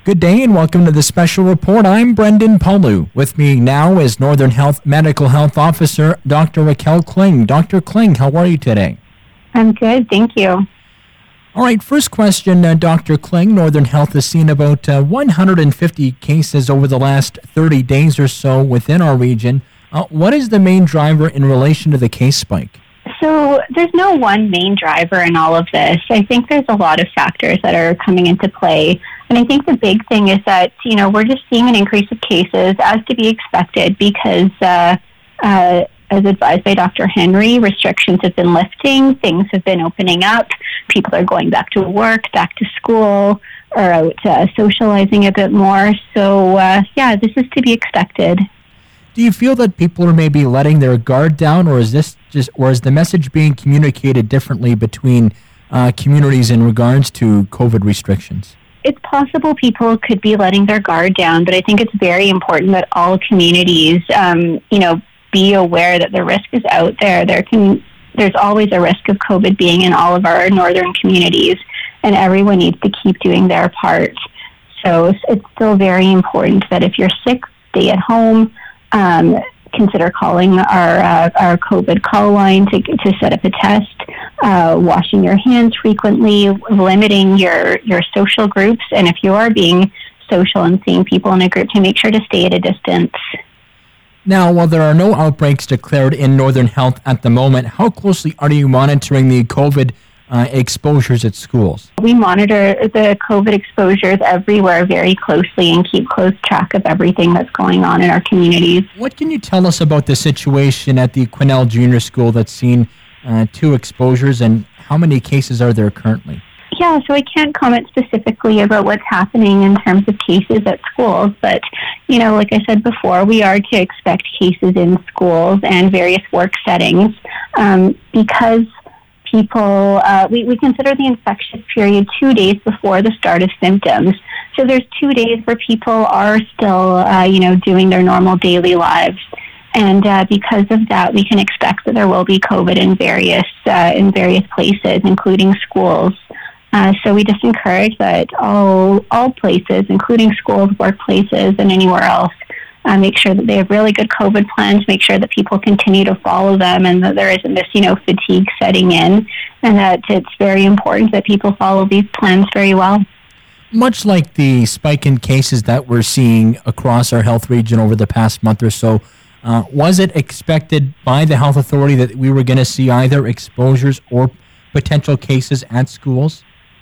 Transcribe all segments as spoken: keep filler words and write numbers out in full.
Good day and welcome to the special report. I'm Brendan Paulu. With me now is Northern Health Medical Health Officer Doctor Raquel Kling. Doctor Kling, how are you today? I'm good, thank you. All right, first question, uh, Doctor Kling. Northern Health has seen about uh, one hundred fifty cases over the last thirty days or so within our region. Uh, what is the main driver in relation to the case spike? So there's no one main driver in all of this. I think there's a lot of factors that are coming into play. And I think the big thing is that, you know, we're just seeing an increase of cases as to be expected because, uh, uh, as advised by Doctor Henry, restrictions have been lifting, things have been opening up, people are going back to work, back to school, or out uh, socializing a bit more. So, uh, yeah, this is to be expected. Do you feel that people are maybe letting their guard down, or is this just, or is the message being communicated differently between uh, communities in regards to COVID restrictions? It's possible people could be letting their guard down, but I think it's very important that all communities, um, you know, be aware that the risk is out there. There can, there's always a risk of COVID being in all of our northern communities, and everyone needs to keep doing their part. So it's still very important that if you're sick, stay at home. Um, consider calling our uh, our COVID call line to to set up a test, uh, washing your hands frequently, limiting your, your social groups, and if you are being social and seeing people in a group, to make sure to stay at a distance. Now, while there are no outbreaks declared in Northern Health at the moment, how closely are you monitoring the COVID uh, exposures at schools? We monitor the COVID exposures everywhere very closely and keep close track of everything that's going on in our communities. What can you tell us about the situation at the Quesnel Junior School that's seen uh, two exposures, and how many cases are there currently? Yeah, so I can't comment specifically about what's happening in terms of cases at schools, but, you know, like I said before, we are to expect cases in schools and various work settings um, because people, uh, we, we consider the infectious period two days before the start of symptoms. So there's two days where people are still, uh, you know, doing their normal daily lives. And uh, because of that, we can expect that there will be COVID in various, uh, in various places, including schools. Uh, so we just encourage that all all places, including schools, workplaces, and anywhere else, uh, make sure that they have really good COVID plans, make sure that people continue to follow them, and that there isn't this, you know, fatigue setting in, and that it's very important that people follow these plans very well. Much like the spike in cases that we're seeing across our health region over the past month or so, uh, was it expected by the health authority that we were going to see either exposures or potential cases at schools?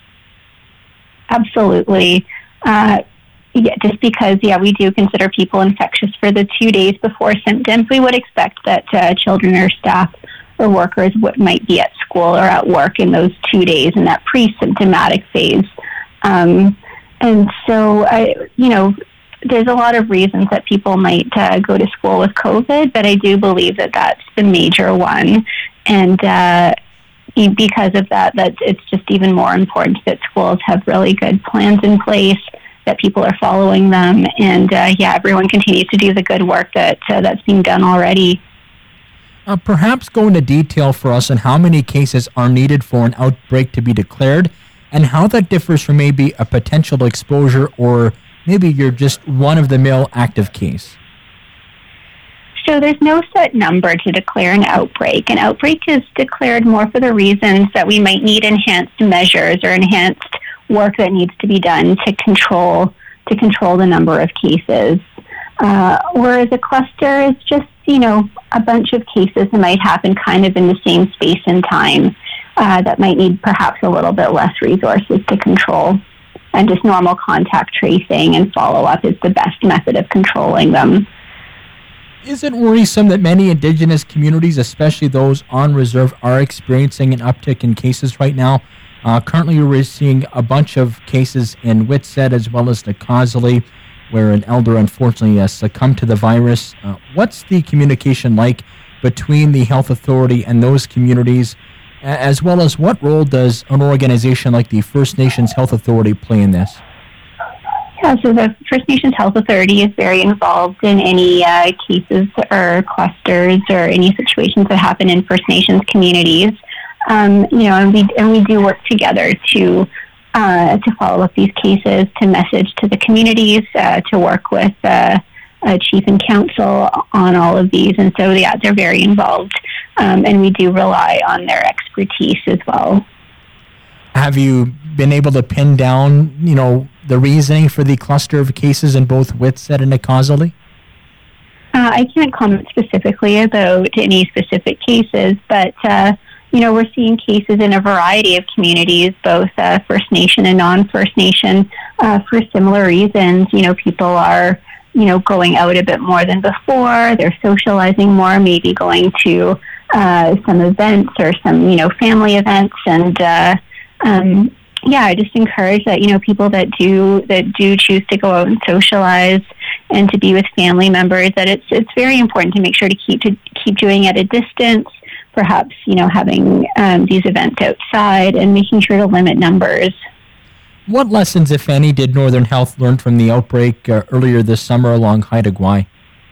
Absolutely. Uh, yeah, just because, yeah, we do consider people infectious for the two days before symptoms, we would expect that uh, children or staff or workers would, might be at school or at work in those two days in that pre-symptomatic phase. Um, and so, I, you know, there's a lot of reasons that people might uh, go to school with COVID, but I do believe that that's the major one. And, uh, because of that, that it's just even more important that schools have really good plans in place, that people are following them, and uh, yeah, everyone continues to do the good work that uh, that's being done already. Uh, perhaps go into detail for us on how many cases are needed for an outbreak to be declared, and how that differs from maybe a potential exposure, or maybe you're just one-of-the-mill active case. So there's no set number to declare an outbreak. An outbreak is declared more for the reasons that we might need enhanced measures or enhanced work that needs to be done to control to control the number of cases. Uh, whereas a cluster is just, you know, a bunch of cases that might happen kind of in the same space and time uh, that might need perhaps a little bit less resources to control. And just normal contact tracing and follow-up is the best method of controlling them. Is it worrisome that many Indigenous communities, especially those on reserve, are experiencing an uptick in cases right now? Uh, currently, we're seeing a bunch of cases in Whitsett as well as the Causely, where an elder unfortunately has succumbed to the virus. Uh, what's the communication like between the health authority and those communities, as well as what role does an organization like the First Nations Health Authority play in this? Yeah, so the First Nations Health Authority is very involved in any uh, cases or clusters or any situations that happen in First Nations communities. Um, you know, and we and we do work together to uh, to follow up these cases, to message to the communities, uh, to work with uh, uh, chief and council on all of these. And so, yeah, they're very involved, um, and we do rely on their expertise as well. Have you been able to pin down, you know, the reasoning for the cluster of cases in both Whitsett and Nicozoli? Uh, I can't comment specifically about any specific cases, but, uh, you know, we're seeing cases in a variety of communities, both uh, First Nation and non-First Nation, uh, for similar reasons. You know, people are, you know, going out a bit more than before. They're socializing more, maybe going to uh, some events or some, you know, family events. And, uh, um, yeah, I just encourage that, you know, people that do that do choose to go out and socialize and to be with family members, that it's it's very important to make sure to keep to keep doing at a distance, perhaps, you know, having um, these events outside and making sure to limit numbers. What lessons, if any, did Northern Health learn from the outbreak uh, earlier this summer along Haida Gwaii?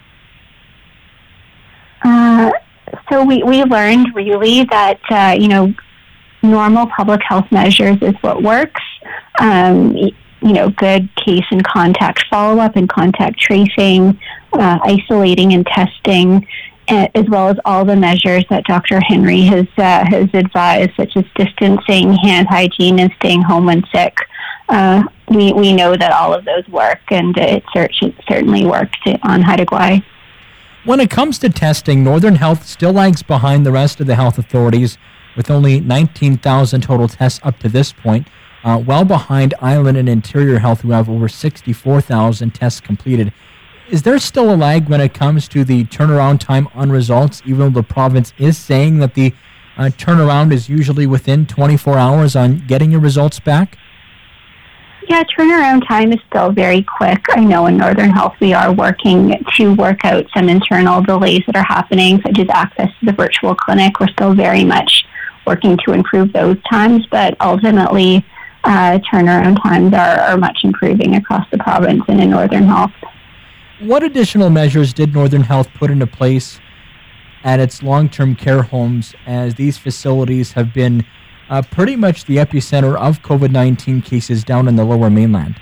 Uh, so we, we learned really that, uh, you know, normal public health measures is what works. Um, you know, good case and contact follow-up and contact tracing, uh, isolating and testing, as well as all the measures that Doctor Henry has uh, has advised, such as distancing, hand hygiene, and staying home when sick. Uh, we we know that all of those work, and it, cert- it certainly worked on Haida Gwaii. When it comes to testing, Northern Health still lags behind the rest of the health authorities, with only nineteen thousand total tests up to this point, uh, well behind Island and Interior Health, who have over sixty-four thousand tests completed. Is there still a lag when it comes to the turnaround time on results, even though the province is saying that the uh, turnaround is usually within twenty-four hours on getting your results back? Yeah, turnaround time is still very quick. I know in Northern Health we are working to work out some internal delays that are happening, such as access to the virtual clinic. We're still very much working to improve those times, but ultimately uh, turnaround times are, are much improving across the province and in Northern Health. What additional measures did Northern Health put into place at its long-term care homes, as these facilities have been uh, pretty much the epicenter of COVID nineteen cases down in the Lower Mainland?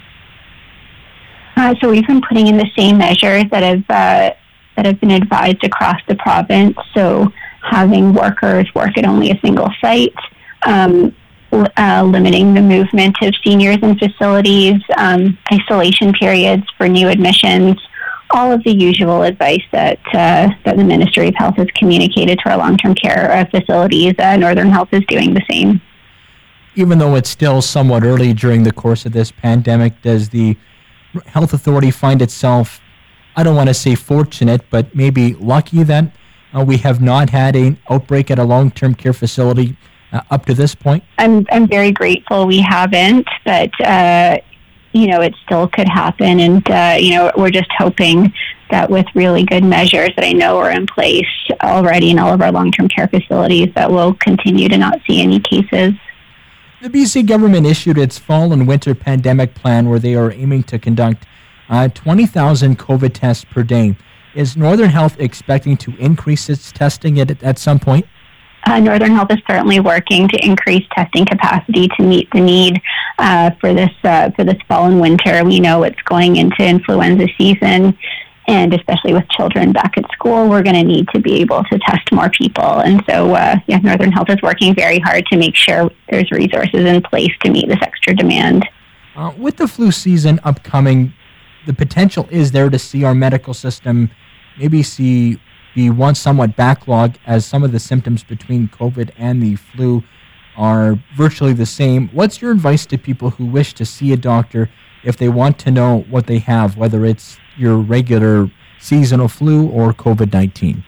Uh, so we've been putting in the same measures that have uh, that have been advised across the province. So having workers work at only a single site, um, uh, limiting the movement of seniors in facilities, um, isolation periods for new admissions, all of the usual advice that uh, that the Ministry of Health has communicated to our long-term care uh, facilities. Uh, Northern Health is doing the same. Even though it's still somewhat early during the course of this pandemic, does the health authority find itself, I don't want to say fortunate, but maybe lucky that uh, we have not had an outbreak at a long-term care facility uh, up to this point? I'm I'm very grateful we haven't, but uh, you know, it still could happen, and uh, you know, we're just hoping that with really good measures that I know are in place already in all of our long-term care facilities, that we'll continue to not see any cases. The B C government issued its fall and winter pandemic plan, where they are aiming to conduct uh, twenty thousand COVID tests per day. Is Northern Health expecting to increase its testing at, at some point? Uh, Northern Health is certainly working to increase testing capacity to meet the need uh, for this uh, for this fall and winter. We know it's going into influenza season, and especially with children back at school, we're going to need to be able to test more people. And so, uh, yeah, Northern Health is working very hard to make sure there's resources in place to meet this extra demand. Uh, with the flu season upcoming, the potential is there to see our medical system maybe see be one somewhat backlogged, as some of the symptoms between COVID and the flu are virtually the same. What's your advice to people who wish to see a doctor if they want to know what they have, whether it's your regular seasonal flu or COVID nineteen?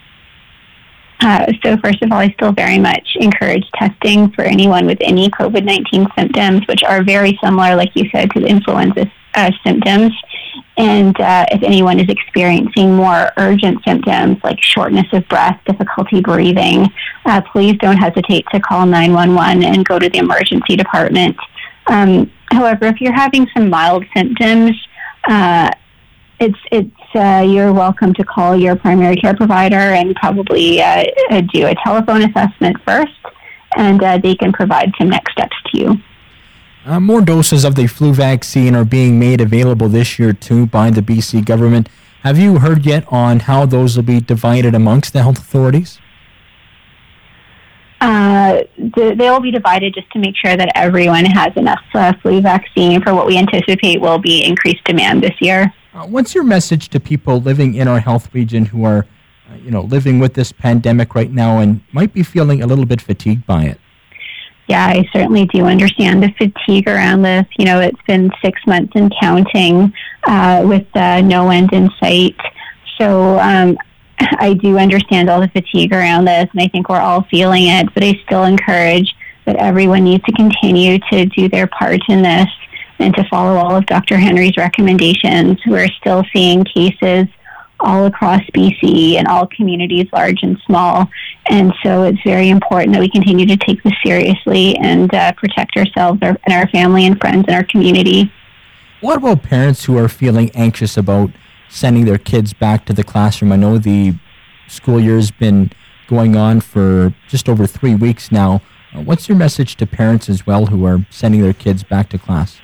Uh, so first of all, I still very much encourage testing for anyone with any COVID nineteen symptoms, which are very similar, like you said, to the influenza uh, symptoms. And uh, if anyone is experiencing more urgent symptoms like shortness of breath, difficulty breathing, uh, please don't hesitate to call nine one one and go to the emergency department. Um, however, if you're having some mild symptoms, uh, it's it's uh, you're welcome to call your primary care provider and probably uh, do a telephone assessment first, and uh, they can provide some next steps to you. Uh, more doses of the flu vaccine are being made available this year, too, by the B C government. Have you heard yet on how those will be divided amongst the health authorities? Uh, they will be divided just to make sure that everyone has enough uh, flu vaccine for what we anticipate will be increased demand this year. Uh, what's your message to people living in our health region who are, uh, you know, living with this pandemic right now and might be feeling a little bit fatigued by it? Yeah, I certainly do understand the fatigue around this. You know, it's been six months and counting uh, with uh, no end in sight. So um, I do understand all the fatigue around this, and I think we're all feeling it. But I still encourage that everyone needs to continue to do their part in this and to follow all of Doctor Henry's recommendations. We're still seeing cases all across B C and all communities, large and small. And so it's very important that we continue to take this seriously and uh, protect ourselves our, and our family and friends and our community. What about parents who are feeling anxious about sending their kids back to the classroom? I know the school year's been going on for just over three weeks now. Uh, what's your message to parents as well who are sending their kids back to class?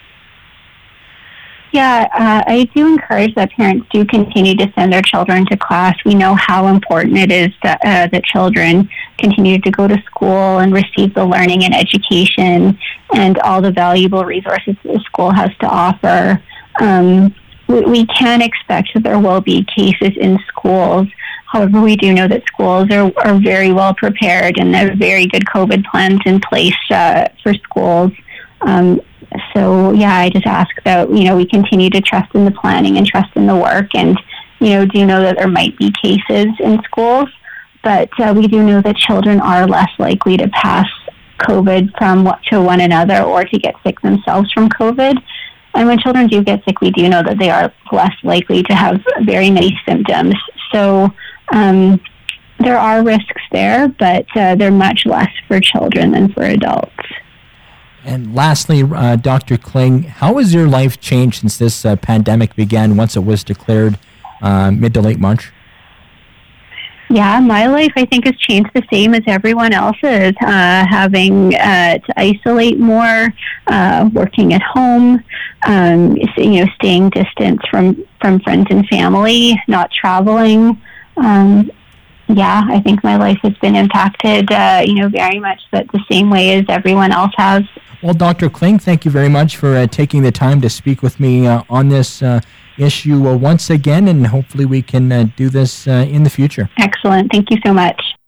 Yeah, uh, I do encourage that parents do continue to send their children to class. We know how important it is that, uh, that children continue to go to school and receive the learning and education and all the valuable resources that the school has to offer. Um, we, we can expect that there will be cases in schools. However, we do know that schools are, are very well prepared and have very good COVID plans in place uh, for schools. Um, So, yeah, I just ask that, you know, we continue to trust in the planning and trust in the work and, you know, do know that there might be cases in schools, but uh, we do know that children are less likely to pass COVID from what, to one another or to get sick themselves from COVID. And when children do get sick, we do know that they are less likely to have very many symptoms. So um, there are risks there, but uh, they're much less for children than for adults. And lastly, uh, Doctor Kling, how has your life changed since this uh, pandemic began once it was declared uh, mid to late March? Yeah, my life, I think, has changed the same as everyone else's, uh, having uh, to isolate more, uh, working at home, um, you know, staying distant from, from friends and family, not traveling. Um, yeah, I think my life has been impacted, uh, you know, very much but the same way as everyone else has. Well, Doctor Kling, thank you very much for uh, taking the time to speak with me uh, on this uh, issue uh, once again, and hopefully we can uh, do this uh, in the future. Excellent. Thank you so much.